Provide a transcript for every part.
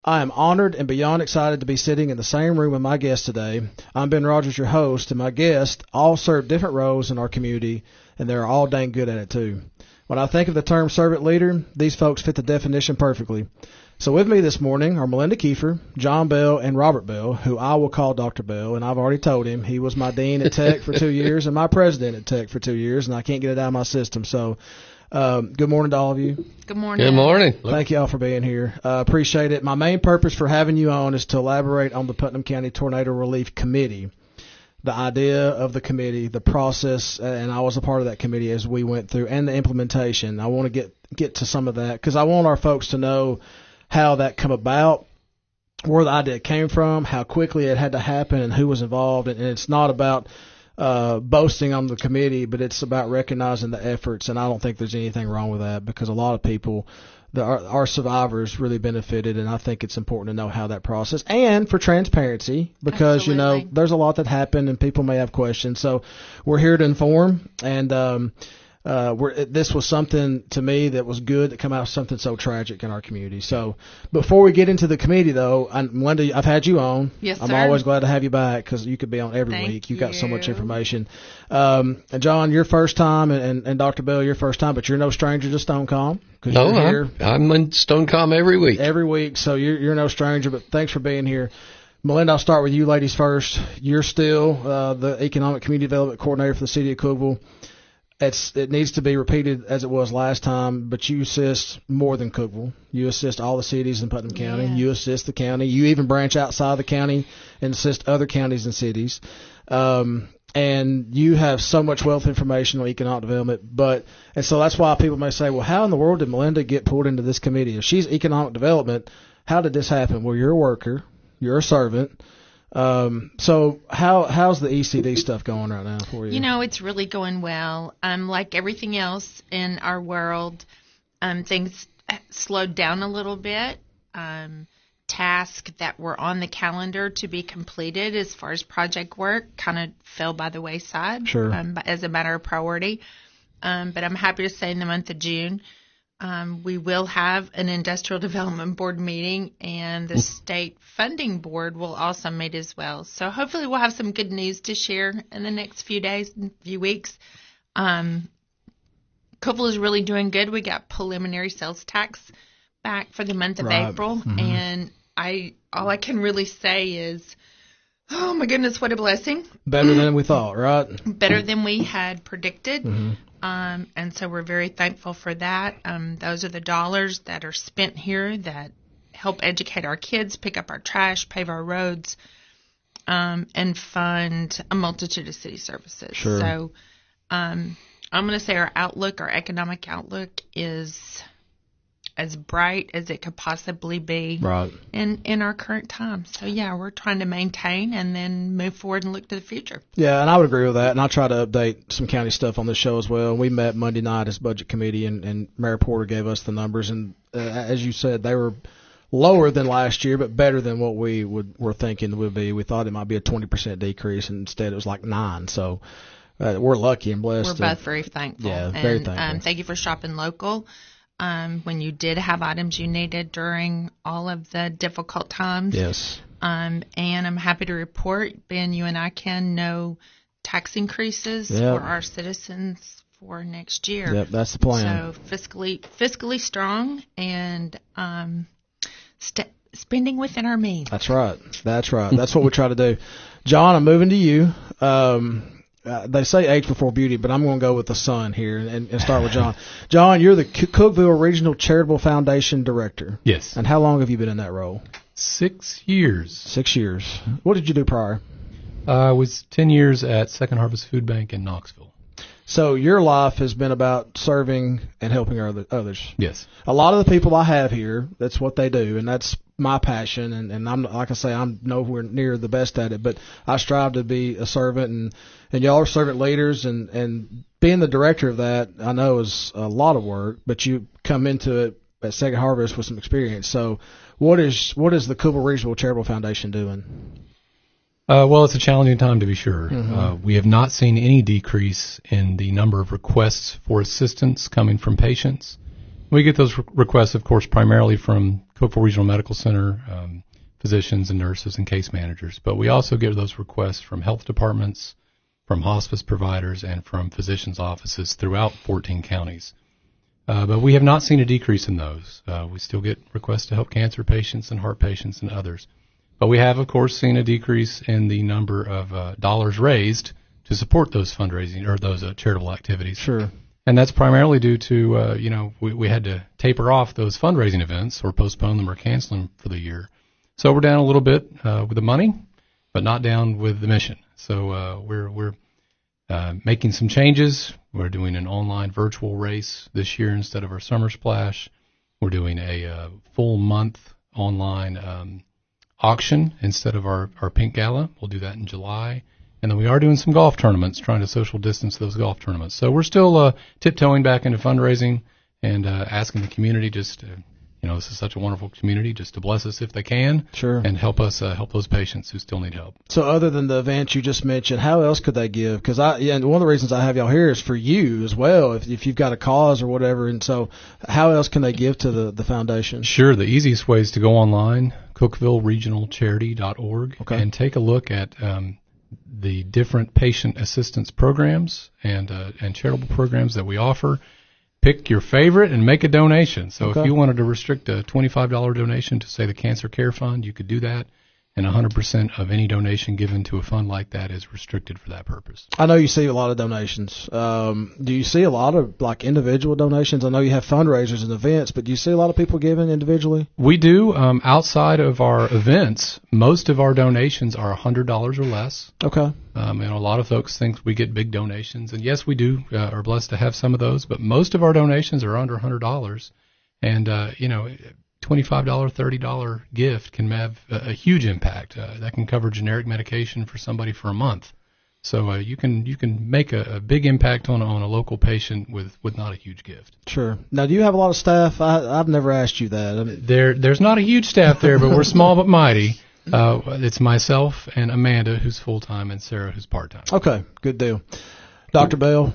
I am honored and beyond excited to be sitting in the same room with my guest today. I'm Ben Rogers, your host, and my guests all serve different roles in our community, and they're all dang good at it too. When I think of the term servant leader, these folks fit the definition perfectly. So with me this morning are Melinda Kiefer, John Bell, and Robert Bell, who I will call Dr. Bell, and I've already told him he was my dean at Tech for 2 years and my president at Tech for 2 years, and I can't get it out of my system. So good morning to all of you. Good morning. Good morning. Thank you all for being here. Appreciate it. My main purpose for having you on is to elaborate on the Putnam County Tornado Relief Committee, the idea of the committee, the process, and I was a part of that committee as we went through, and the implementation. I want to get to some of that because I want our folks to know how that come about, where the idea came from, how quickly it had to happen, and who was involved. And it's not about boasting on the committee, but it's about recognizing the efforts, and I don't think there's anything wrong with that because a lot of people, our survivors really benefited, and I think it's important to know how that process, and for transparency, because, Absolutely. there's a lot that happened and people may have questions. So we're here to inform, and this was something to me that was good that come out of something so tragic in our community. So before we get into the committee, though, Melinda, I've had you on. Yes, I'm sir. always glad to have you back because you could be on every Thank week. You've got so much you. information. And John, your first time, and Dr. Bell, your first time, but you're no stranger to Stonecom. No, you're here I'm in Stonecom every week. every week, so you're no stranger, but thanks for being here. Melinda, I'll start with you ladies first. You're still the Economic Community Development Coordinator for the City of Cookeville. It needs to be repeated as it was last time, but you assist more than Cookeville. You assist all the cities in Putnam County. Yeah. You assist the county. You even branch outside the county and assist other counties and cities. And you have so much wealth of information on economic development. And so that's why people may say, well, how in the world did Melinda get pulled into this committee? If she's economic development, how did this happen? Well, you're a worker. You're a servant. So how's the ECD stuff going right now for you? You know, it's really going well. Like everything else in our world, things slowed down a little bit. Tasks that were on the calendar to be completed as far as project work kind of fell by the wayside. Sure. As a matter of priority. But I'm happy to say in the month of June, we will have an industrial development board meeting, and the state funding board will also meet as well. So hopefully we'll have some good news to share in the next few days, few weeks. Cookeville is really doing good. We got preliminary sales tax back for the month of Right. April, Mm-hmm. and all I can really say is, oh my goodness, what a blessing. Better than we thought, right? Better than we had predicted. Mm-hmm. And so we're very thankful for that. Those are the dollars that are spent here that help educate our kids, pick up our trash, pave our roads, and fund a multitude of city services. Sure. So I'm going to say our economic outlook is as bright as it could possibly be Right. in our current time. So, yeah, we're trying to maintain and then move forward and look to the future. Yeah, and I would agree with that. And I'll try to update some county stuff on this show as well. We met Monday night as budget committee, and Mayor Porter gave us the numbers. And as you said, they were lower than last year, but better than what we were thinking would be. We thought it might be a 20% decrease, and instead it was like 9%. So we're lucky and blessed. We're both very thankful. Yeah, very thankful. Thank you for shopping local. When you did have items you needed during all of the difficult times. Yes. And I'm happy to report, Ben, you and I can know tax increases Yep. for our citizens for next year. Yep, that's the plan. So fiscally strong and spending within our means. That's right. That's what we try to do. John, I'm moving to you. They say age before beauty, but I'm going to go with the son here and start with John. John, you're the Cookeville Regional Charitable Foundation Director. Yes. And how long have you been in that role? 6 years. 6 years. What did you do prior? I was 10 years at Second Harvest Food Bank in Knoxville. So your life has been about serving and helping others. Yes. A lot of the people I have here, that's what they do, and that's my passion. And I'm, like I say, I'm nowhere near the best at it, but I strive to be a servant, and y'all are servant leaders, and being the director of that, I know is a lot of work, but you come into it at Second Harvest with some experience. So what is the Cookeville Regional Charitable Foundation doing? Well, it's a challenging time to be sure. Mm-hmm. We have not seen any decrease in the number of requests for assistance coming from patients. We get those requests, of course, primarily from Cookeville Regional Medical Center, physicians and nurses and case managers. But we also get those requests from health departments, from hospice providers, and from physicians' offices throughout 14 counties. But we have not seen a decrease in those. We still get requests to help cancer patients and heart patients and others. But we have, of course, seen a decrease in the number of dollars raised to support those fundraising or those charitable activities. Sure. And that's primarily due to, we had to taper off those fundraising events or postpone them or cancel them for the year. So we're down a little bit with the money, but not down with the mission. So we're making some changes. We're doing an online virtual race this year instead of our summer splash. We're doing a full month online auction instead of our pink gala. We'll do that in July. And then we are doing some golf tournaments, trying to social distance those golf tournaments. So we're still tiptoeing back into fundraising and asking the community just to, this is such a wonderful community, just to bless us if they can. Sure. And help us help those patients who still need help. So other than the events you just mentioned, how else could they give? Because and one of the reasons I have y'all here is for you as well, if you've got a cause or whatever. And so how else can they give to the foundation? Sure. The easiest way is to go online, CookevilleRegionalCharity.org, okay, and take a look at the different patient assistance programs and charitable programs that we offer. Pick your favorite and make a donation. So okay, if you wanted to restrict a $25 donation to, say, the Cancer Care Fund, you could do that. And 100% of any donation given to a fund like that is restricted for that purpose. I know you see a lot of donations. Do you see a lot of individual donations? I know you have fundraisers and events, but do you see a lot of people giving individually? We do. Outside of our events, most of our donations are $100 or less. Okay. And a lot of folks think we get big donations, and yes, we do. Are blessed to have some of those, but most of our donations are under $100. And $25, $30 gift can have a huge impact. That can cover generic medication for somebody for a month. So you can make a big impact on a local patient with not a huge gift. Sure. Now, do you have a lot of staff? I've never asked you that. I mean, there's not a huge staff there, but we're small but mighty. It's myself and Amanda, who's full-time, and Sarah, who's part-time. Okay, good deal. Dr. Bell,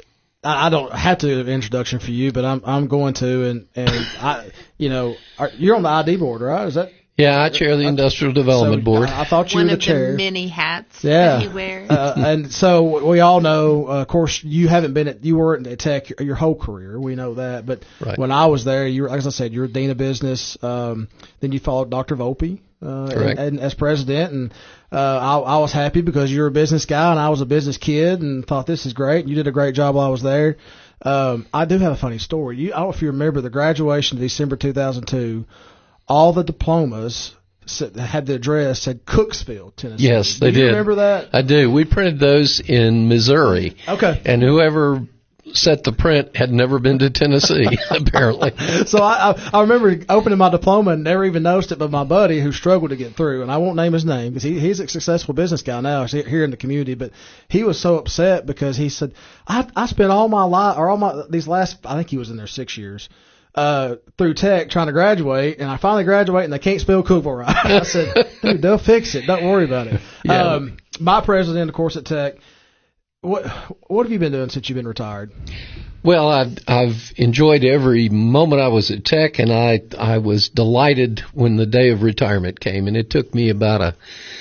I don't have to have an introduction for you, but I'm going to, and you're on the ID board, right? Is that? Yeah, I chair the Industrial Development Board. I thought you were the chair. One of the many hats that he wears. And so we all know, of course, you weren't at Tech your whole career. We know that. But right, when I was there, you were, as I said, you were Dean of Business. Then you followed Dr. Volpe and as president. And I was happy because you're a business guy and I was a business kid and thought this is great. You did a great job while I was there. I do have a funny story. I don't know if you remember the graduation of December 2002. All the diplomas had the address said Cooksville, Tennessee. Yes, they did. Do you remember that? I do. We printed those in Missouri. Okay. And whoever set the print had never been to Tennessee, apparently. So I remember opening my diploma and never even noticed it, but my buddy who struggled to get through, and I won't name his name because he's a successful business guy now here in the community, but he was so upset because he said, I spent all my life, or these last, I think he was in there 6 years, through Tech trying to graduate, and I finally graduate and they can't spell Cookeville right. I said, dude, they'll fix it. Don't worry about it. Yeah. My president, of course, at Tech, what have you been doing since you've been retired? Well, I've enjoyed every moment I was at Tech, and I was delighted when the day of retirement came, and it took me about a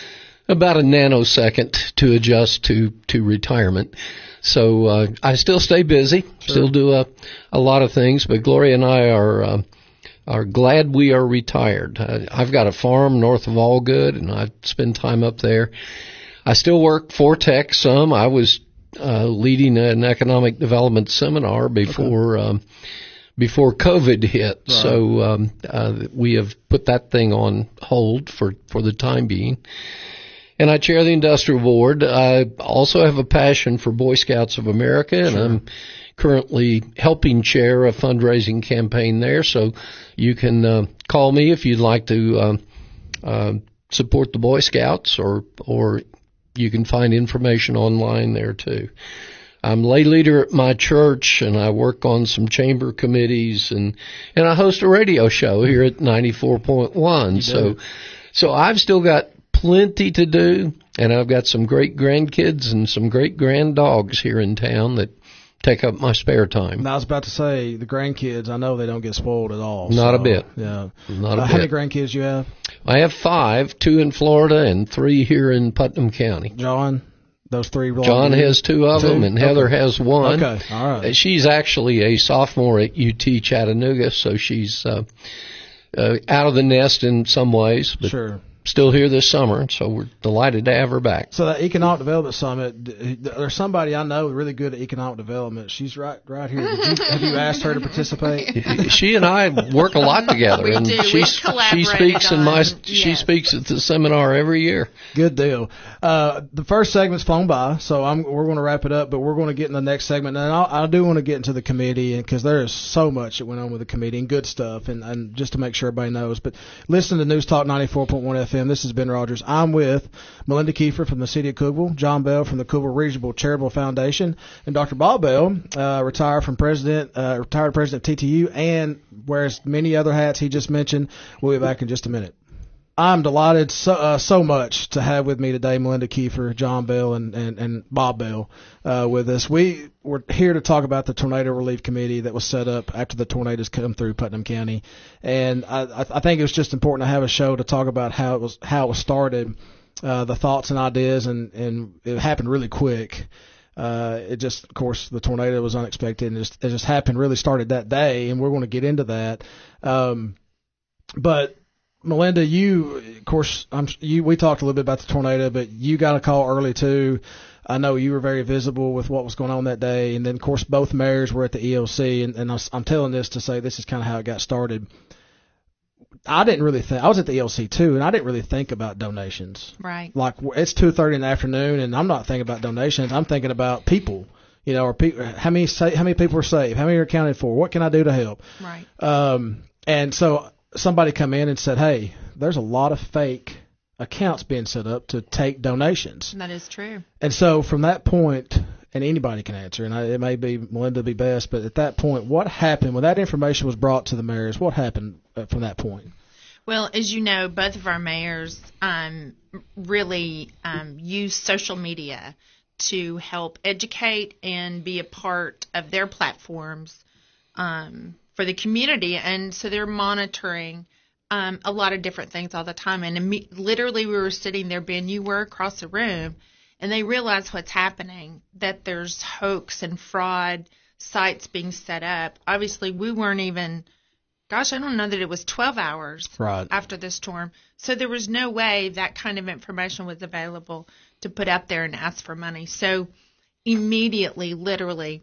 nanosecond to adjust to retirement. So I still stay busy, still do a lot of things, but Gloria and I are glad we are retired. I've got a farm north of Allgood, and I spend time up there. I still work for Tech some. I was leading an economic development seminar before COVID hit, right. So we have put that thing on hold for the time being. And I chair the Industrial Board. I also have a passion for Boy Scouts of America, and I'm currently helping chair a fundraising campaign there. So you can call me if you'd like to support the Boy Scouts, or you can find information online there too. I'm lay leader at my church, and I work on some chamber committees, and I host a radio show here at 94.1. So I've still got plenty to do, and I've got some great grandkids and some great grand dogs here in town take up my spare time. And I was about to say, the grandkids, I know they don't get spoiled at all. Not a bit. Yeah. Not a bit. How many grandkids you have? I have 5, 2 in Florida and 3 here in Putnam County. John? Those 3 belong John to you? has 2 of them, and Heather has 1. Okay, all right. She's actually a sophomore at UT Chattanooga, so she's out of the nest in some ways, but Sure. still here this summer, so we're delighted to have her back. So that Economic Development Summit, there's somebody I know really good at economic development. She's right here. Have you asked her to participate? She and I work a lot together, We and do. she We've collaborated speaks in on- she yes. speaks at the seminar every year. Good deal. The first segment's flown by, so we're going to wrap it up, but we're going to get in the next segment. And I do want to get into the committee, because there is so much that went on with the committee and good stuff, and just to make sure everybody knows. But listen to News Talk 94.1 FM. This is Ben Rogers. I'm with Melinda Kiefer from the City of Cookeville, John Bell from the Cookeville Regional Charitable Foundation, and Dr. Bob Bell, retired president of TTU, and wears many other hats he just mentioned. We'll be back in just a minute. I'm delighted so much to have with me today Melinda Kiefer, John Bell, and Bob Bell with us. We were here to talk about the Tornado Relief Committee that was set up after the tornadoes come through Putnam County, and I think it was just important to have a show to talk about how it was started, the thoughts and ideas, and it happened really quick. It just, of course, the tornado was unexpected, and it just happened, really started that day, and we're going to get into that. But Melinda, you, of course, we talked a little bit about the tornado, but you got a call early too. I know you were very visible with what was going on that day, and then, of course, both mayors were at the ELC, and I'm telling this to say this is kind of how it got started. I didn't really think, I was at the ELC too, and I didn't really think about donations. Right. Like, it's 2:30 in the afternoon, and I'm not thinking about donations. I'm thinking about people. You know, how many people are saved? How many are accounted for? What can I do to help? Right. And so somebody come in and said, hey, there's a lot of fake accounts being set up to take donations. That is true. And so from that point, and anybody can answer, and it may be Melinda be best, but at that point, what happened when that information was brought to the mayors? What happened from that point? Well, as you know, both of our mayors really use social media to help educate and be a part of their platforms for the community. And so they're monitoring a lot of different things all the time. And literally we were sitting there, Ben, you were across the room, and they realize what's happening, that there's hoax and fraud sites being set up. Obviously, we weren't even, I don't know that it was 12 hours right after the storm. So there was no way that kind of information was available to put out there and ask for money. So immediately, literally,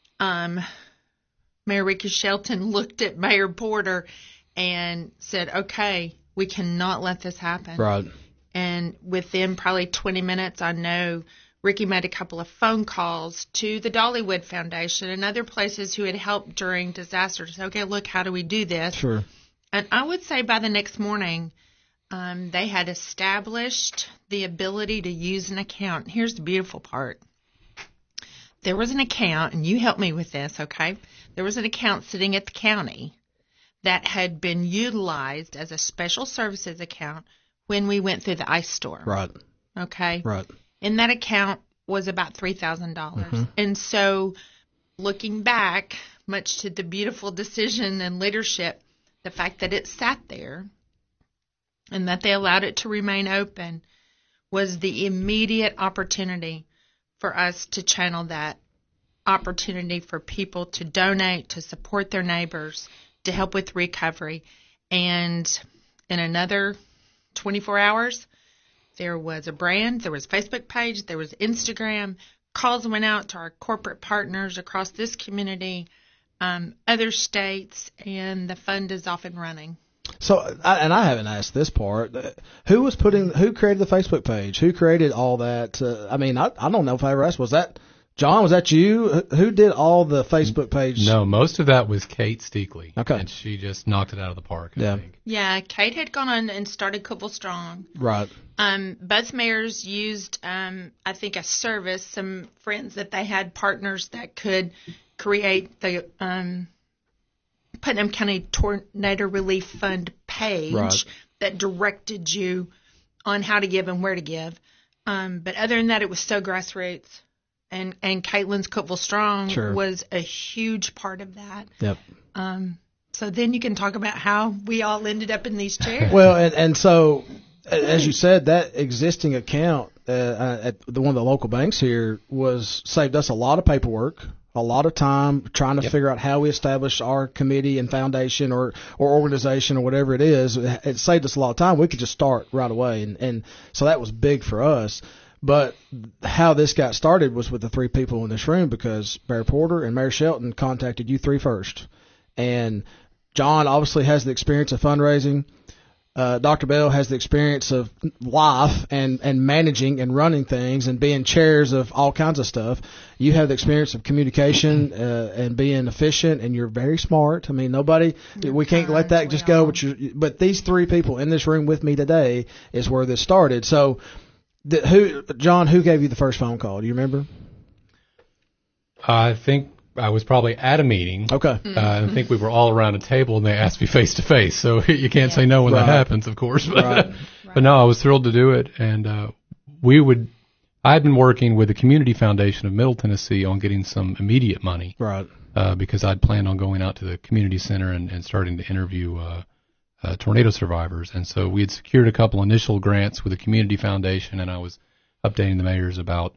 Mayor Ricky Shelton looked at Mayor Porter and said, okay, we cannot let this happen. Right. And within probably 20 minutes, I know Ricky made a couple of phone calls to the Dollywood Foundation and other places who had helped during disasters. Okay, look, how do we do this? Sure. And I would say by the next morning, they had established the ability to use an account. Here's the beautiful part. There was an account, and you help me with this, okay? There was an account sitting at the county that had been utilized as a special services account when we went through the ice storm. Right. Okay? Right. And that account was about $3,000. Mm-hmm. And so looking back, much to the beautiful decision and leadership, the fact that it sat there and that they allowed it to remain open was the immediate opportunity for us to channel that opportunity for people to donate, to support their neighbors, to help with recovery. And in another 24 hours, there was a brand, there was a Facebook page, there was Instagram. Calls went out to our corporate partners across this community, other states, and the fund is off and running. So, I haven't asked this part. Who created the Facebook page? Who created all that? I don't know if I ever asked. Was that John? Was that you? Who did all the Facebook page? No, most of that was Kate Steakley. Okay. And she just knocked it out of the park, I think. Yeah, Kate had gone on and started Cookeville Strong. Right. Both mayors used, I think, a service, some friends that they had, partners that could create the Putnam County Tornado Relief Fund page that directed you on how to give and where to give. But other than that, it was so grassroots. And Caitlin's Cookeville Strong Sure. was a huge part of that. Yep. So then you can talk about how we all ended up in these chairs. Well, and so, as you said, that existing account at one of the local banks here saved us a lot of paperwork, a lot of time trying to figure out how we establish our committee and foundation or organization or whatever it is. It saved us a lot of time. We could just start right away, and so that was big for us. But how this got started was with the three people in this room, because Mayor Porter and Mayor Shelton contacted you three first. And John obviously has the experience of fundraising. Dr. Bell has the experience of life and managing and running things and being chairs of all kinds of stuff. You have the experience of communication and being efficient, and you're very smart. I mean, we can't let that just go. But these three people in this room with me today is where this started. So, John, who gave you the first phone call? Do you remember? I think I was probably at a meeting. Okay. I think we were all around a table, and they asked me face to face. So you can't say no when that happens, of course. But, but no, I was thrilled to do it. And I had been working with the Community Foundation of Middle Tennessee on getting some immediate money. Right. Because I'd planned on going out to the community center and starting to interview tornado survivors. And so we had secured a couple initial grants with the Community Foundation, and I was updating the mayors about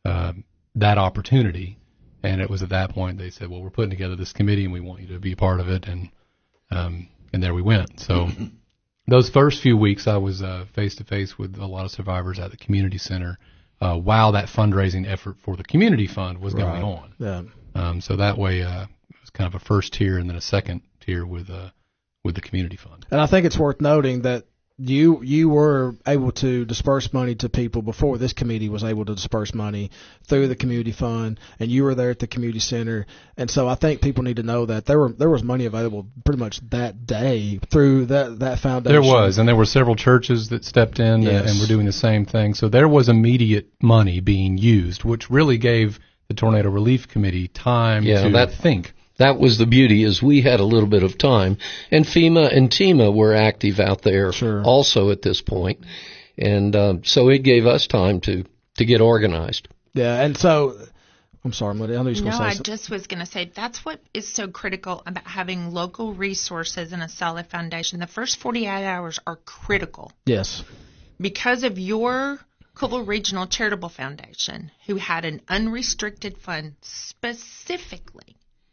that opportunity. And it was at that point they said, well, we're putting together this committee and we want you to be a part of it. And there we went. So those first few weeks I was face to face with a lot of survivors at the community center while that fundraising effort for the community fund was going on. Yeah. So that way it was kind of a first tier and then a second tier with the community fund. And I think it's worth noting that you were able to disperse money to people before this committee was able to disperse money through the community fund, and you were there at the community center. And so I think people need to know that there was money available pretty much that day through that foundation. There was, and there were several churches that stepped in and were doing the same thing. So there was immediate money being used, which really gave the Tornado Relief Committee time to think. That was the beauty, is we had a little bit of time, and FEMA and TEMA were active out there also at this point, and so it gave us time to get organized. Yeah, and so I'm sorry, I know you're going to say something. I just was going to say that's what is so critical about having local resources and a solid foundation. The first 48 hours are critical. Yes. Because of your Cookeville Regional Charitable Foundation, who had an unrestricted fund specifically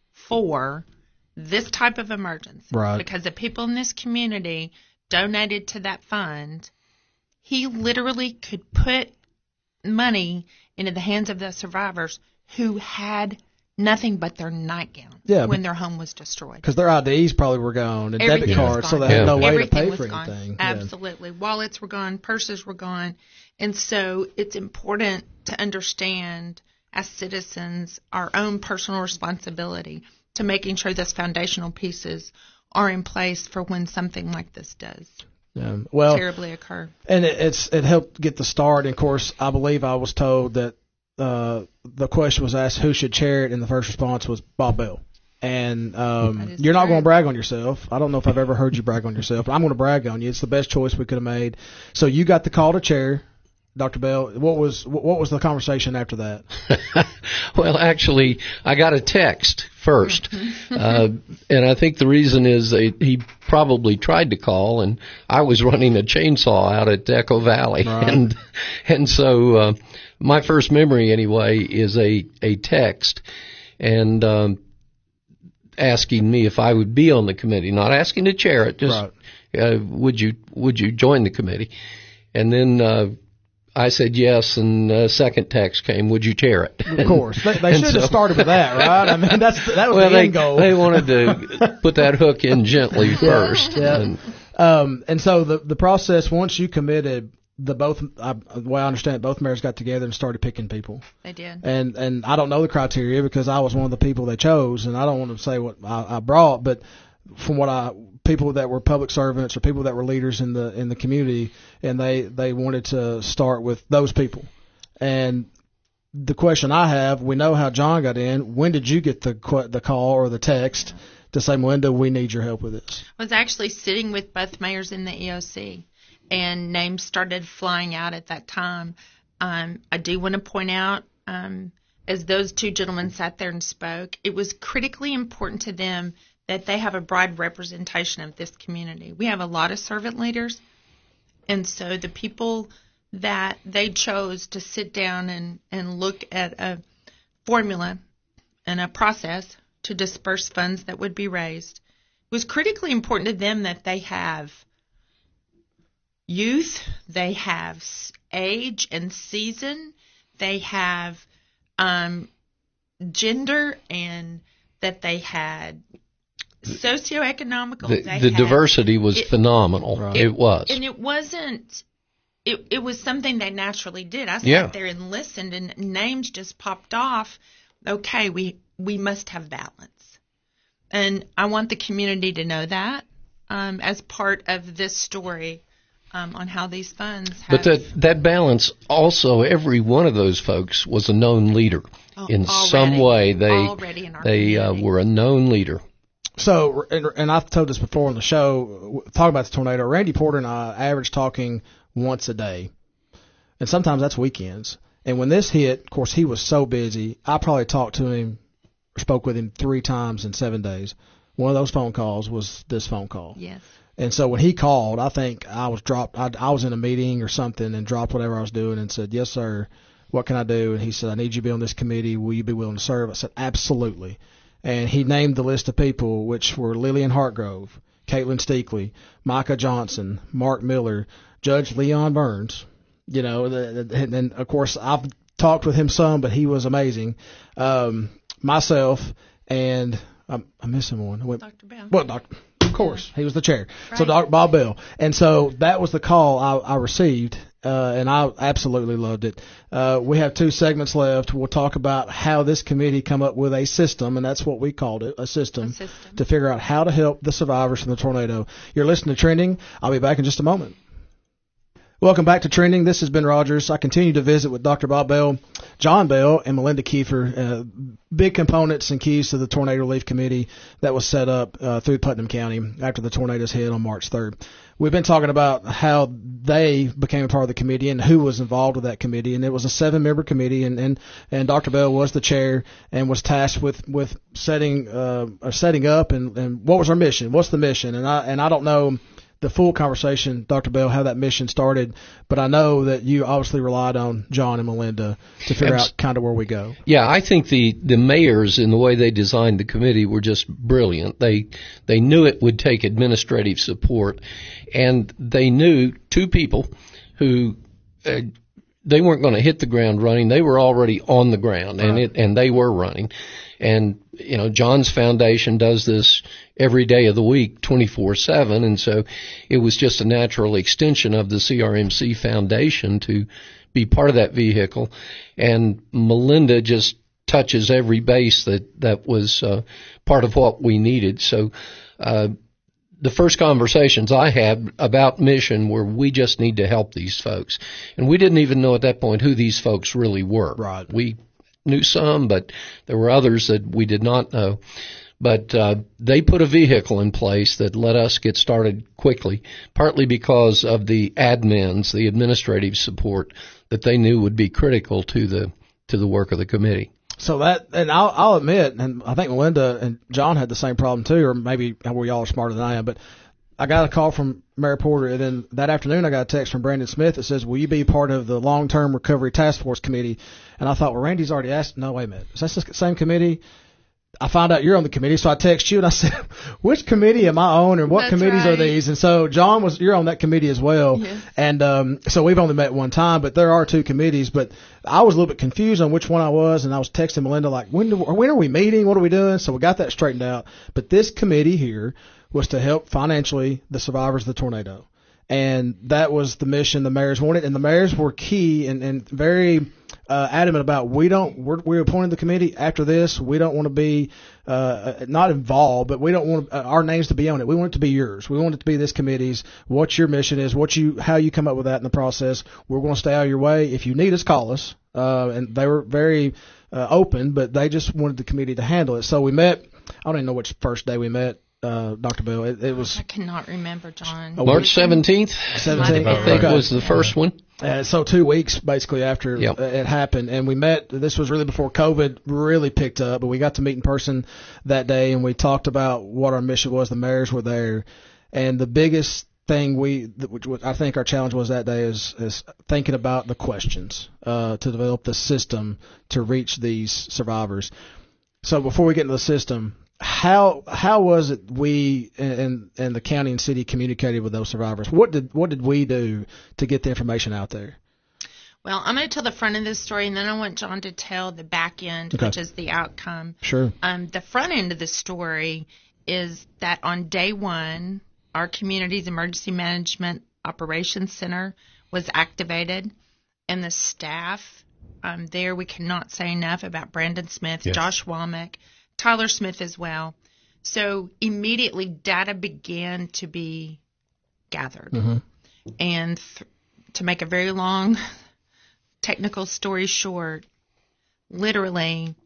for this type of emergency, because the people in this community donated to that fund, he literally could put money into the hands of the survivors who had nothing but their nightgown when their home was destroyed. Because their IDs probably were gone and debit cards, so they had no way to pay for anything. Absolutely. Wallets were gone, purses were gone. And so it's important to understand as citizens our own personal responsibility to making sure those foundational pieces are in place for when something like this does terribly occur. And it helped get the start. And of course, I believe I was told that the question was asked who should chair it, and the first response was Bob Bell. And you're not going to brag on yourself. I don't know if I've ever heard you brag on yourself, but I'm going to brag on you. It's the best choice we could have made. So you got the call to chair, Dr. Bell. What was the conversation after that? Well, actually, I got a text first, and I think the reason is he probably tried to call, and I was running a chainsaw out at Echo Valley, and so my first memory anyway is a text, and asking me if I would be on the committee, not asking to chair it, just would you join the committee, and then. I said yes, and a second text came, would you chair it? Of course. They should have started with that, right? I mean, that was the end goal. They wanted to put that hook in gently first. Yeah. And so the process, once you committed, the way I understand it, both mayors got together and started picking people. They did. And I don't know the criteria because I was one of the people they chose, and I don't want to say what I brought, but from what people that were public servants or people that were leaders in the community, and they wanted to start with those people. And the question I have, we know how John got in. When did you get the call or the text to say, Melinda, we need your help with this? I was actually sitting with both mayors in the EOC, and names started flying out at that time. I do want to point out as those two gentlemen sat there and spoke, it was critically important to them that they have a broad representation of this community. We have a lot of servant leaders, and so the people that they chose to sit down and look at a formula and a process to disperse funds that would be raised, it was critically important to them that they have youth, they have age and season, they have gender, and that they had socioeconomical. The diversity was phenomenal. Right. It was. And it wasn't, it was something they naturally did. I sat there and listened, and names just popped off. Okay, we must have balance. And I want the community to know that as part of this story on how these funds have. But that balance, also, every one of those folks was a known leader. In some way, they were a known leader. So, and I've told this before on the show, talking about the tornado, Randy Porter and I average talking once a day. And sometimes that's weekends. And when this hit, of course, he was so busy, I probably talked to him, spoke with him 3 times in 7 days. One of those phone calls was this phone call. Yes. And so when he called, I think I was dropped. I was in a meeting or something and dropped whatever I was doing and said, "Yes, sir. What can I do?" And he said, "I need you to be on this committee. Will you be willing to serve?" I said, "Absolutely." And he named the list of people, which were Lillian Hartgrove, Caitlin Steakley, Micah Johnson, Mark Miller, Judge Leon Burns. You know, and of course I've talked with him some, but he was amazing. Myself and I'm missing one. Dr. Bell. Well, of course, he was the chair. Right. So Dr. Bob Bell. And so that was the call I received, and I absolutely loved it. We have 2 segments left. We'll talk about how this committee come up with a system, and that's what we called it, a system, to figure out how to help the survivors from the tornado. You're listening to Trending. I'll be back in just a moment. Welcome back to Trending. This is Ben Rogers. I continue to visit with Dr. Bob Bell, John Bell, and Melinda Kiefer, big components and keys to the Tornado Relief Committee that was set up through Putnam County after the tornadoes hit on March 3rd. We've been talking about how they became a part of the committee and who was involved with that committee, and it was a 7-member committee, and Dr. Bell was the chair and was tasked with setting up and what was our mission? What's the mission? And I don't know the full conversation, Dr. Bell, how that mission started, but I know that you obviously relied on John and Melinda to figure out kind of where we go. Yeah, I think the mayors, in the way they designed the committee, were just brilliant. They knew it would take administrative support, and they knew 2 people who they weren't going to hit the ground running. They were already on the ground, and they were running. And, you know, John's foundation does this every day of the week, 24/7, and so it was just a natural extension of the CRMC Foundation to be part of that vehicle. And Melinda just touches every base that was part of what we needed. So the first conversations I had about mission were, we just need to help these folks. And we didn't even know at that point who these folks really were. Right. We knew some, but there were others that we did not know. But they put a vehicle in place that let us get started quickly, partly because of the admins, the administrative support that they knew would be critical to the work of the committee. So that, and I'll admit, and I think Melinda and John had the same problem too, or maybe we all are smarter than I am, but I got a call from Mary Porter, and then that afternoon I got a text from Brandon Smith that says, "Will you be part of the Long-Term Recovery Task Force Committee?" And I thought, well, Randy's already asked. No, wait a minute. Is that the same committee? I found out you're on the committee, so I text you and I said, "Which committee am I on, and what committees are these?" And so John you're on that committee as well. Yes. And so we've only met one time, but there are 2 committees. But I was a little bit confused on which one I was, and I was texting Melinda like, when are we meeting? What are we doing? So we got that straightened out. But this committee here was to help financially the survivors of the tornado. And that was the mission the mayors wanted, and the mayors were key and very adamant about we're appointing the committee after this. We don't want to be not involved, but we don't want our names to be on it. We want it to be yours. We want it to be this committee's. What your mission is, how you come up with that in the process. We're going to stay out of your way. If you need us, call us. And they were very open, but they just wanted the committee to handle it. So we met. I don't even know which first day we met. Dr. Bell? It was I cannot remember, John. March 17th, 17th, I think okay. was the first one. So 2 weeks basically after Yep. it happened, and we met. This was really before COVID really picked up, but we got to meet in person that day, and we talked about what our mission was. The mayors were there, and the biggest thing which I think our challenge was that day is thinking about the questions to develop the system to reach these survivors. So before we get into the system, how was it we and the county and city communicated with those survivors? What did we do to get the information out there? Well, I'm going to tell the front of this story, and then I want John to tell the back end, Okay. which is the outcome. Sure. The front end of the story is that on day one, our community's emergency management operations center was activated, and the staff there, we cannot say enough about Brandon Smith, Yes. Josh Womack, Tyler Smith as well. So immediately data began to be gathered. Mm-hmm. And to make a very long technical story short, literally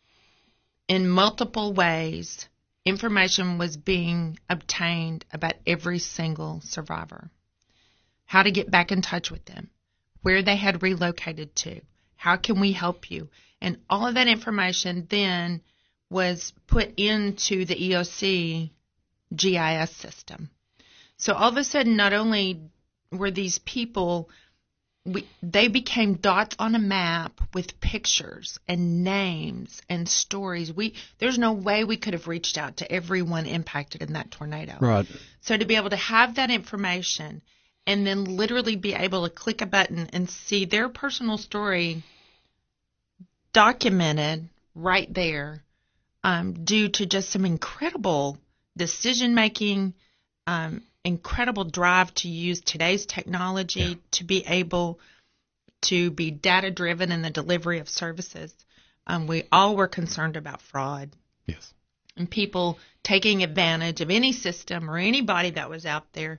in multiple ways, information was being obtained about every single survivor. How to get back in touch with them, where they had relocated to, how can we help you? And all of that information then was put into the EOC GIS system. So all of a sudden, not only were these people, they became dots on a map with pictures and names and stories. There's no way we could have reached out to everyone impacted in that tornado. Right. So to be able to have that information and then literally be able to click a button and see their personal story documented right there, due to just some incredible decision-making, incredible drive to use today's technology to be able to be data-driven in the delivery of services. We all were concerned about fraud. Yes. And people taking advantage of any system or anybody that was out there.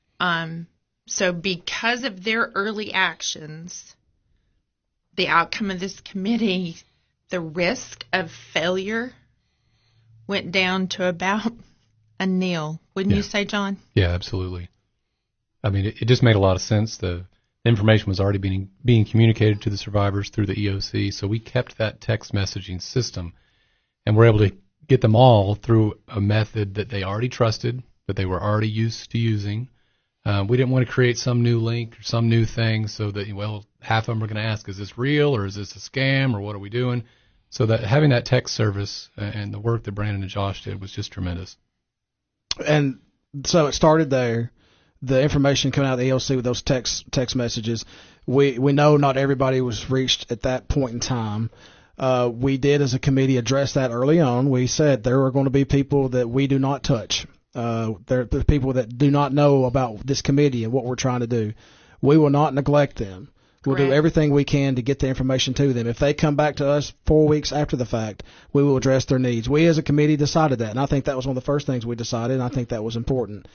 So because of their early actions, the outcome of this committee, the risk of failure went down to about a nil. Wouldn't you say, John? Yeah, absolutely. I mean, it just made a lot of sense. The information was already being communicated to the survivors through the EOC, so we kept that text messaging system, and we're able to get them all through a method that they already trusted, that they were already used to using. We didn't want to create some new link or some new thing so that, well, half of them are going to ask, is this real or is this a scam or what are we doing? So that having that text service and the work that Brandon and Josh did was just tremendous. And so it started there. The information coming out of the EOC with those text messages, we know not everybody was reached at that point in time. We did, as a committee, address that early on. We said there are going to be people that we do not touch. There are people that do not know about this committee and what we're trying to do. We will not neglect them. We'll do everything we can to get the information to them. If they come back to us 4 weeks after the fact, we will address their needs. We as a committee decided that, and I think that was one of the first things we decided, and I think that was important.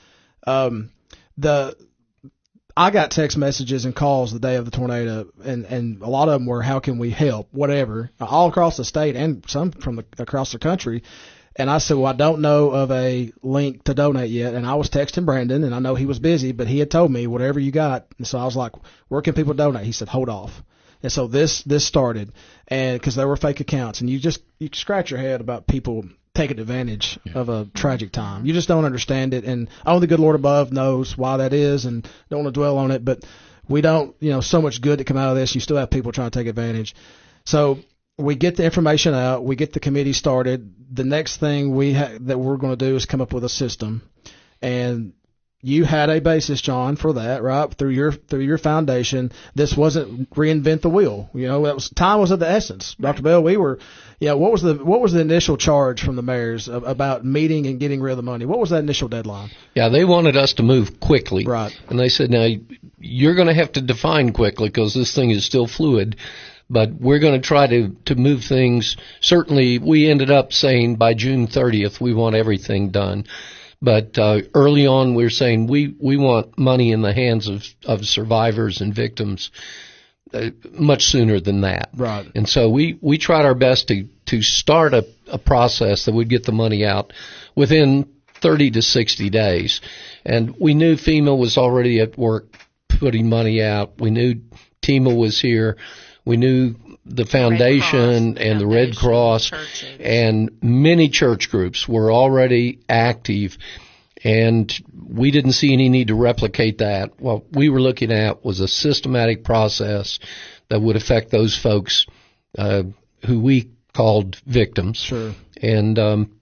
I got text messages and calls the day of the tornado, and a lot of them were, how can we help, whatever, all across the state and some from across the country. And I said, well, I don't know of a link to donate yet. And I was texting Brandon, and I know he was busy, but he had told me, whatever you got. And so I was like, where can people donate? He said, hold off. And so this started, and because there were fake accounts, and you scratch your head about people taking advantage of a tragic time. You just don't understand it, and only the good Lord above knows why that is, and don't want to dwell on it. But we don't, so much good to come out of this. You still have people trying to take advantage. So we get the information out, we get the committee started. The next thing that we're going to do is come up with a system, and you had a basis, John, for that, right? Through your foundation. This wasn't reinvent the wheel. Time was of the essence. Dr. Bell, what was the initial charge from the mayors about meeting and getting rid of the money? What was that initial deadline? Yeah, they wanted us to move quickly. Right. And they said, now, you're going to have to define quickly because this thing is still fluid. But we're going to try to move things. Certainly, we ended up saying by June 30th, we want everything done. But early on, we were saying we want money in the hands of survivors and victims much sooner than that. Right. And so we tried our best to start a process that would get the money out within 30 to 60 days. And we knew FEMA was already at work putting money out. We knew TEMA was here. We knew the foundation and the Red Cross and many church groups were already active, and we didn't see any need to replicate that. What we were looking at was a systematic process that would affect those folks who we called victims. Sure. And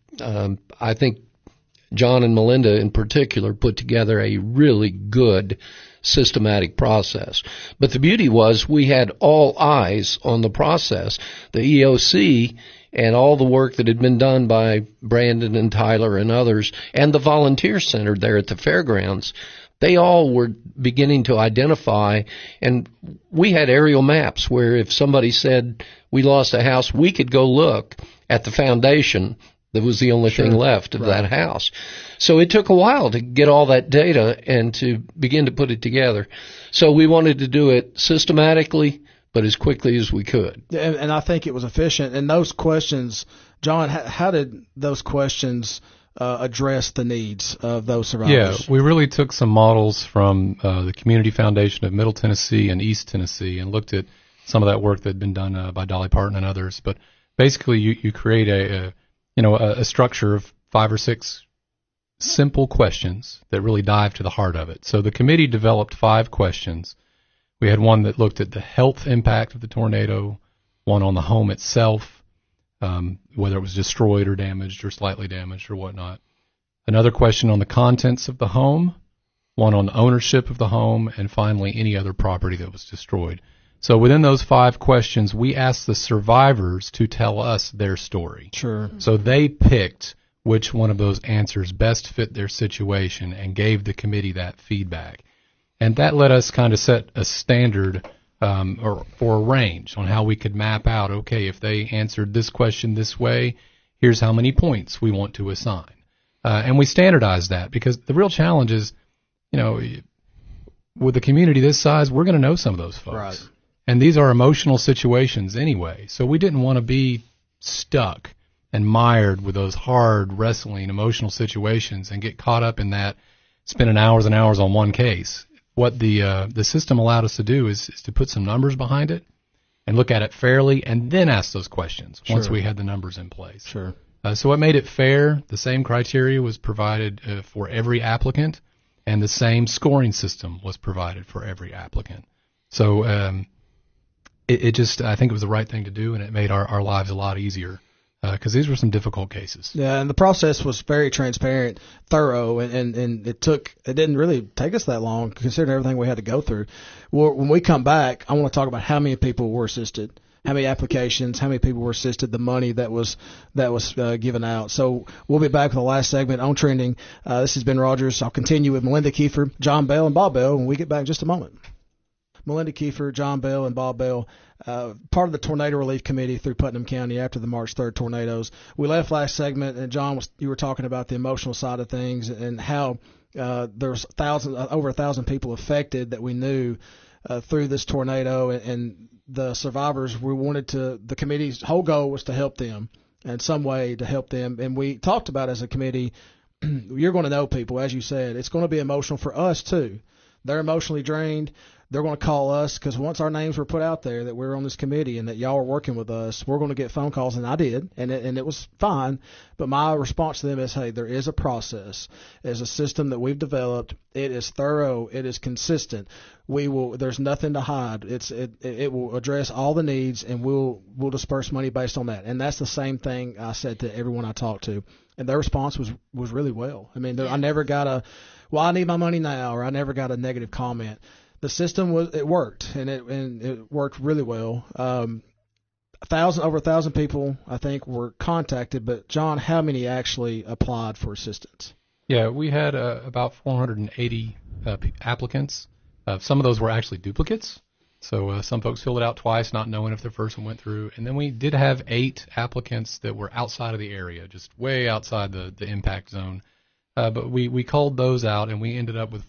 I think John and Melinda in particular put together a really good systematic process. But the beauty was we had all eyes on the process. The EOC and all the work that had been done by Brandon and Tyler and others, and the volunteer center there at the fairgrounds, they all were beginning to identify, and we had aerial maps where if somebody said we lost a house, we could go look at the foundation that was the only thing left of that house. So it took a while to get all that data and to begin to put it together. So we wanted to do it systematically, but as quickly as we could. And I think it was efficient. And those questions, John, how did those questions address the needs of those survivors? Yeah, we really took some models from the Community Foundation of Middle Tennessee and East Tennessee and looked at some of that work that had been done by Dolly Parton and others. But basically, you create a structure of 5 or 6 simple questions that really dive to the heart of it. So the committee developed 5 questions. We had one that looked at the health impact of the tornado, one on the home itself, whether it was destroyed or damaged or slightly damaged or whatnot. Another question on the contents of the home, one on the ownership of the home, and finally any other property that was destroyed. So within those 5 questions, we asked the survivors to tell us their story. Sure. So they picked which one of those answers best fit their situation and gave the committee that feedback. And that let us kind of set a standard or for a range on how we could map out, okay, if they answered this question this way, here's how many points we want to assign. And we standardized that because the real challenge is, with a community this size, we're going to know some of those folks. Right. And these are emotional situations anyway. So we didn't want to be stuck and mired with those hard, wrestling, emotional situations and get caught up in that, spending hours and hours on one case. What the system allowed us to do is to put some numbers behind it and look at it fairly and then ask those questions once we had the numbers in place. Sure. So what made it fair, the same criteria was provided for every applicant and the same scoring system was provided for every applicant. So it just, I think it was the right thing to do, and it made our lives a lot easier because these were some difficult cases. Yeah, and the process was very transparent, thorough, and it didn't really take us that long considering everything we had to go through. When we come back, I want to talk about how many people were assisted, how many applications, how many people were assisted, the money that was given out. So we'll be back with the last segment on Trending. This has been Rogers. I'll continue with Melinda Kiefer, John Bell, and Bob Bell when we get back in just a moment. Melinda Kiefer, John Bell, and Bob Bell, part of the Tornado Relief Committee through Putnam County after the March 3rd tornadoes. We left last segment, and John, you were talking about the emotional side of things and how there's over 1,000 people affected that we knew through this tornado, and the survivors. The committee's whole goal was to help them in some way, to help them, and we talked about as a committee, you're going to know people, as you said, it's going to be emotional for us too. They're emotionally drained. They're going to call us because once our names were put out there that we're on this committee and that y'all are working with us, we're going to get phone calls, and I did, and it was fine. But my response to them is, hey, there is a process. There's a system that we've developed. It is thorough. It is consistent. There's nothing to hide. It will address all the needs, and we'll disperse money based on that. And that's the same thing I said to everyone I talked to, and their response was really well. I mean, I never got I need my money now, or I never got a negative comment. The system worked, and it worked really well. Over 1,000 people, I think, were contacted. But John, how many actually applied for assistance? Yeah, we had about 480 applicants. Some of those were actually duplicates. So some folks filled it out twice, not knowing if their first one went through. And then we did have 8 applicants that were outside of the area, just way outside the impact zone. But we called those out, and we ended up with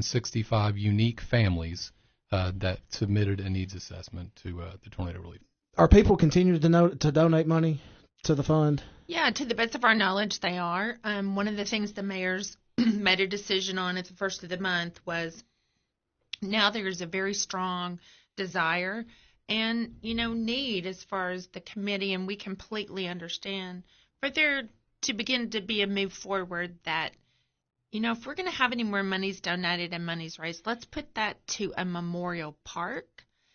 465 unique families that submitted a needs assessment to the tornado relief. Are people continuing to donate money to the fund? Yeah, to the best of our knowledge, they are. One of the things the mayors made a decision on at the first of the month was now there's a very strong desire and, need as far as the committee, and we completely understand, for there to begin to be a move forward that, if we're going to have any more monies donated and monies raised, let's put that to a memorial park,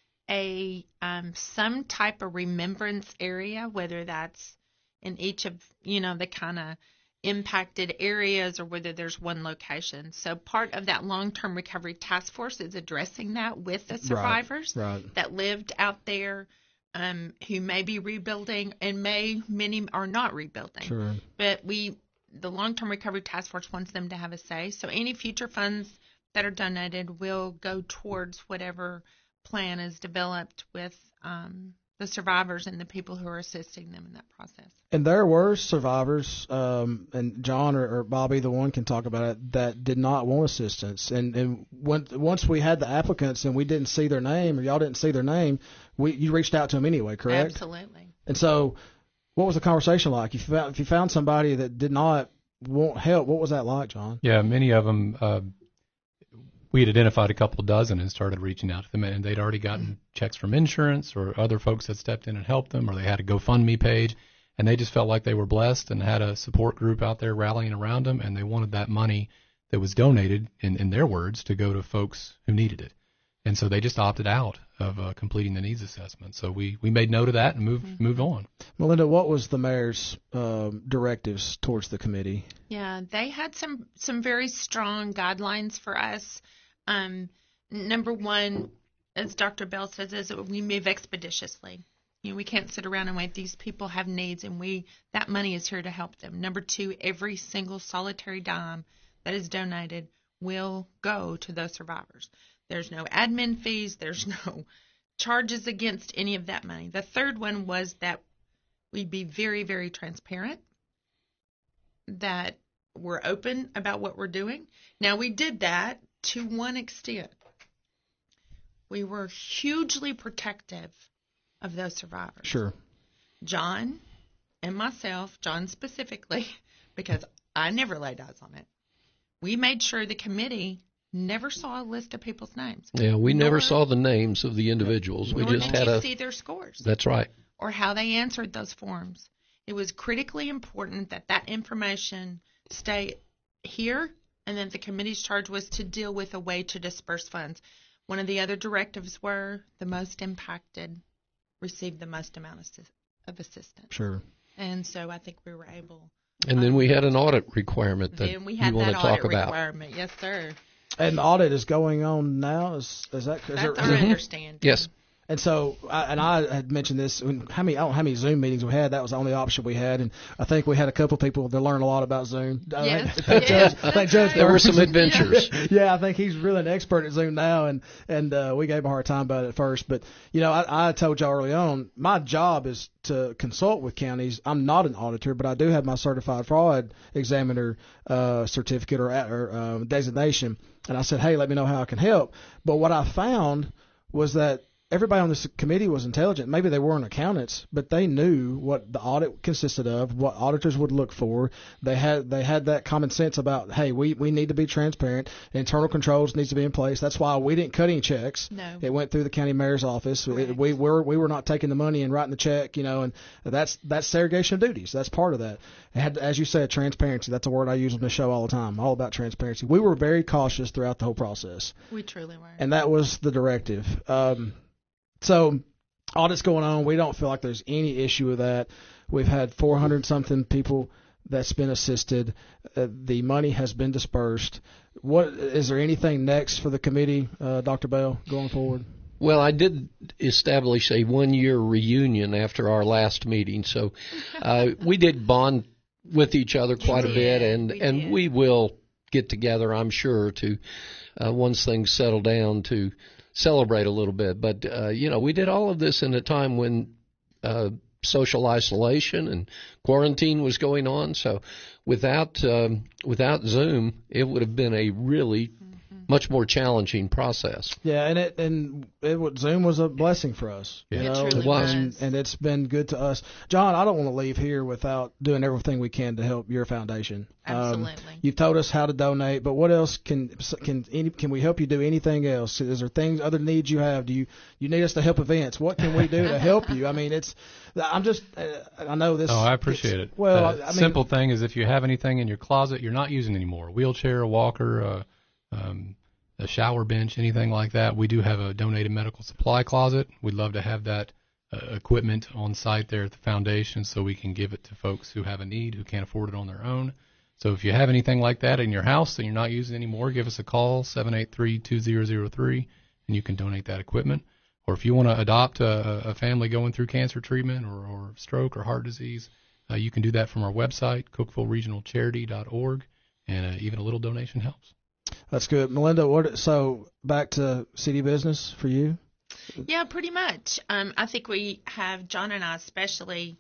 some type of remembrance area, whether that's in each of, the kind of impacted areas or whether there's one location. So part of that long-term recovery task force is addressing that with the survivors that lived out there, who may be rebuilding and many are not rebuilding. Sure. But the long-term recovery task force wants them to have a say. So any future funds that are donated will go towards whatever plan is developed with the survivors and the people who are assisting them in that process. And there were survivors, and John or Bobby, the one can talk about it, that did not want assistance. And once we had the applicants and we didn't see their name, or y'all didn't see their name, you reached out to them anyway, correct? Absolutely. And so what was the conversation like? If you found somebody that did not want help, what was that like, John? Yeah, many of them, we had identified a couple dozen and started reaching out to them, and they'd already gotten checks from insurance or other folks that stepped in and helped them, or they had a GoFundMe page, and they just felt like they were blessed and had a support group out there rallying around them, and they wanted that money that was donated, in their words, to go to folks who needed it. And so they just opted out of completing the needs assessment. So we made note of that and moved on. Melinda, what was the mayor's directives towards the committee? Yeah, they had some very strong guidelines for us. Number one, as Dr. Bell says, is that we move expeditiously. We can't sit around and wait. These people have needs, and that money is here to help them. Number two, every single solitary dime that is donated will go to those survivors. There's no admin fees. There's no charges against any of that money. The third one was that we'd be very, very transparent, that we're open about what we're doing. Now, we did that to one extent. We were hugely protective of those survivors. Sure. John and myself, John specifically, because I never laid eyes on it, we made sure the committee never saw a list of people's names. Yeah, we never saw the names of the individuals. We just had see their scores. That's right. Or how they answered those forms. It was critically important that information stay here, and that the committee's charge was to deal with a way to disperse funds. One of the other directives were the most impacted received the most amount of assistance. Sure. And so I think we were able. And then we had an audit requirement that we had you want that to talk audit about. Requirement. Yes, sir. And the audit is going on now. Is that? That's our understanding. Yes. And so, I had mentioned this. I don't know how many Zoom meetings we had. That was the only option we had, and I think we had a couple of people that learned a lot about Zoom. Yes. Judge, there were some adventures. Yeah, I think he's really an expert at Zoom now, and we gave him a hard time about it at first. But I told y'all early on, my job is to consult with counties. I'm not an auditor, but I do have my certified fraud examiner certificate or designation. And I said, hey, let me know how I can help. But what I found was that everybody on this committee was intelligent. Maybe they weren't accountants, but they knew what the audit consisted of, what auditors would look for. They had that common sense about, hey, we need to be transparent. Internal controls needs to be in place. That's why we didn't cut any checks. No. It went through the county mayor's office. We were not taking the money and writing the check, and that's segregation of duties. That's part of that. It had, as you said, transparency. That's a word I use on the show all the time. All about transparency. We were very cautious throughout the whole process. We truly were. And that was the directive. So audit's going on. We don't feel like there's any issue with that. We've had 400-something people that's been assisted. The money has been dispersed. Is there anything next for the committee, Dr. Bell, going forward? Well, I did establish a one-year reunion after our last meeting, so we did bond with each other quite a bit, and we will get together, I'm sure, to once things settle down, to celebrate a little bit. But we did all of this in a time when social isolation and quarantine was going on. So without Zoom, it would have been a really much more challenging process. Yeah, Zoom was a blessing for us. Yeah. You know, It truly was. and it's been good to us. John, I don't want to leave here without doing everything we can to help your foundation. Absolutely. You've told us how to donate, but what else can we help you do? Anything else? Is there other needs you have? Do you need us to help events? What can we do to help you? I mean, I know this. Oh, I appreciate it. Well, simple thing is if you have anything in your closet you're not using anymore, a wheelchair, a walker, a shower bench, anything like that, we do have a donated medical supply closet. We'd love to have that equipment on site there at the foundation so we can give it to folks who have a need, who can't afford it on their own. So if you have anything like that in your house that you're not using anymore, give us a call, 783-2003, and you can donate that equipment. Or if you want to adopt a family going through cancer treatment or stroke or heart disease, you can do that from our website, cookevilleregionalcharity.org, and even a little donation helps. That's good. Melinda, so back to city business for you? Yeah, pretty much. I think we have, John and I especially,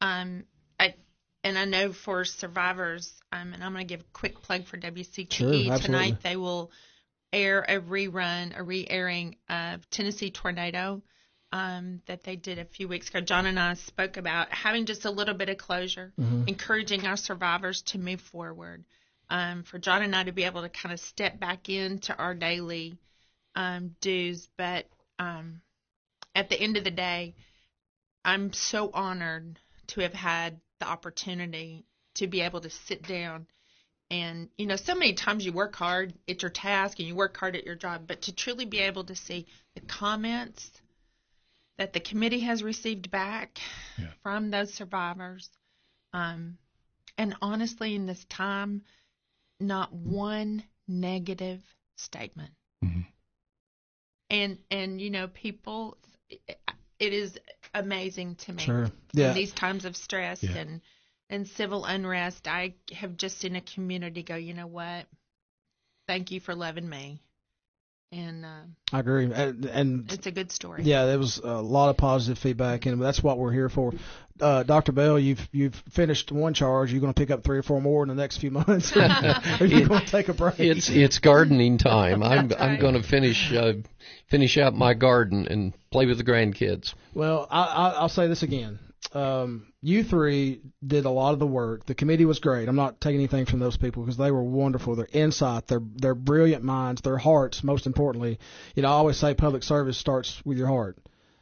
and I know for survivors, and I'm going to give a quick plug for WCTE tonight. They will air a re-airing of Tennessee Tornado that they did a few weeks ago. John and I spoke about having just a little bit of closure, encouraging our survivors to move forward. For John and I to be able to kind of step back into our daily dues. But at the end of the day, I'm so honored to have had the opportunity to be able to sit down and, so many times you work hard at your task and you work hard at your job, but to truly be able to see the comments that the committee has received back from those survivors. And honestly, in this time, not one negative statement. Mm-hmm. And people, it is amazing to me. Sure. Yeah. In these times of stress and civil unrest, I have just seen a community go, you know what? Thank you for loving me. And I agree. And it's a good story. Yeah, there was a lot of positive feedback, and that's what we're here for. Dr. Bell, you've finished one charge. You're going to pick up 3 or 4 more in the next few months. Or you're going to take a break. It's gardening time. I'm right. going to finish out my garden and play with the grandkids. Well, I'll say this again. You three did a lot of the work. The committee was great. I'm not taking anything from those people because they were wonderful. Their insight, their brilliant minds, their hearts, most importantly. I always say public service starts with your heart.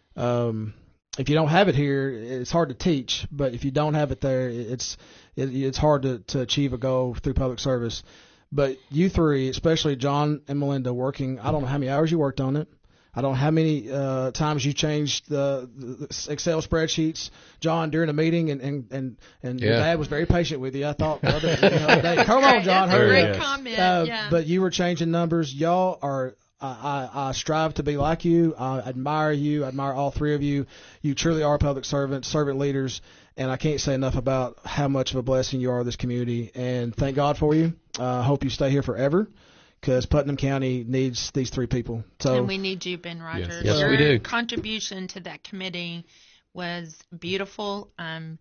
If you don't have it here, it's hard to teach. But if you don't have it there, it's hard to achieve a goal through public service. But you three, especially John and Melinda, working, I don't know how many hours you worked on it. I don't know how many times you changed the Excel spreadsheets, John, during a meeting, and your dad was very patient with you. I thought, come on, John, hurry up. Great comment. But you were changing numbers. Y'all are. I strive to be like you. I admire you. I admire all three of you. You truly are public servants, servant leaders, and I can't say enough about how much of a blessing you are to this community. And thank God for you. I hope you stay here forever, because Putnam County needs these 3 people. And we need you, Ben Rogers. Yes, Your we do. contribution to that committee was beautiful, and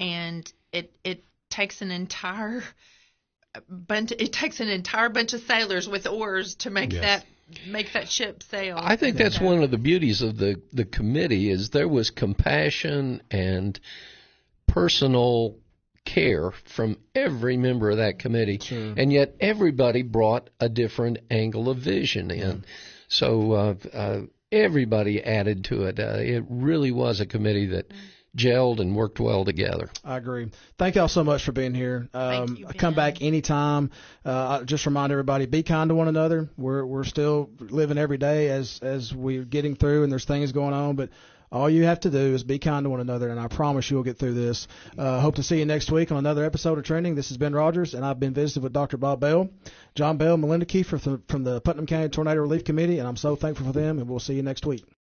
it takes an entire bunch. It takes an entire bunch of sailors with oars to make that ship sail. I think that's one of the beauties of the committee is there was compassion and personal care from every member of that committee, and yet everybody brought a different angle of vision in. So everybody added to it. It really was a committee that gelled and worked well together. I agree. Thank y'all so much for being here. Thank you, Ben. Come back anytime. Just remind everybody, be kind to one another. We're still living every day as we're getting through, and there's things going on, but all you have to do is be kind to one another, and I promise you'll get through this. Hope to see you next week on another episode of Trending. This is Ben Rogers, and I've been visited with Dr. Bob Bell, John Bell, Melinda Kiefer from the Putnam County Tornado Relief Committee, and I'm so thankful for them, and we'll see you next week.